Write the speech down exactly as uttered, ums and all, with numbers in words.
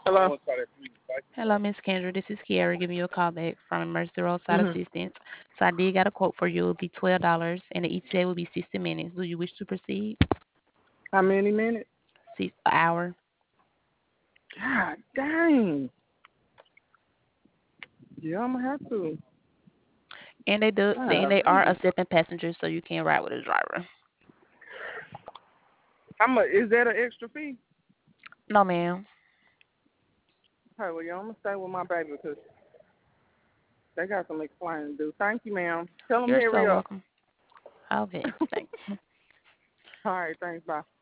Hello. Hello, Miss Kendra. This is Kiara giving you a call back from Mercy Roadside Mhm. Assistance. So I did got a quote for you. It will be twelve dollars, and the E T A will be sixty minutes. Do you wish to proceed? How many minutes? Six an hour. God dang. Yeah, I'm gonna have to. And they do, and they are Golly. accepting passengers, so you can ride with a driver. How much is that an extra fee? No, ma'am. Hey, well, yeah, I'm gonna stay with my baby because they got some explaining to do. Thank you, ma'am. Tell them You're so hurry up. welcome. Okay, thanks. All right, thanks. Bye.